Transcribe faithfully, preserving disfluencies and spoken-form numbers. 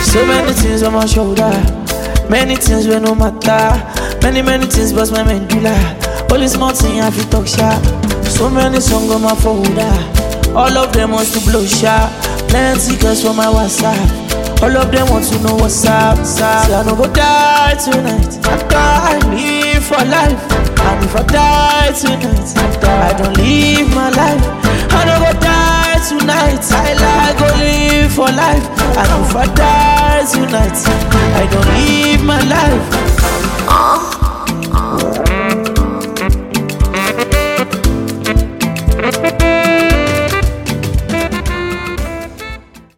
So many things on my shoulder, many things wey no matter, many many things bust my medulla. Only small thing I fit talk sharp. So many songs on my folder, all of them want to blow sharp. Plenty girls for my WhatsApp, all of them want to know what's up. Say I no go die tonight, I die, live for life. And if I die tonight, I die, I don't live my life. I no go die tonight, I lie, go live for life. And if I die tonight, I don't live my life. Uh.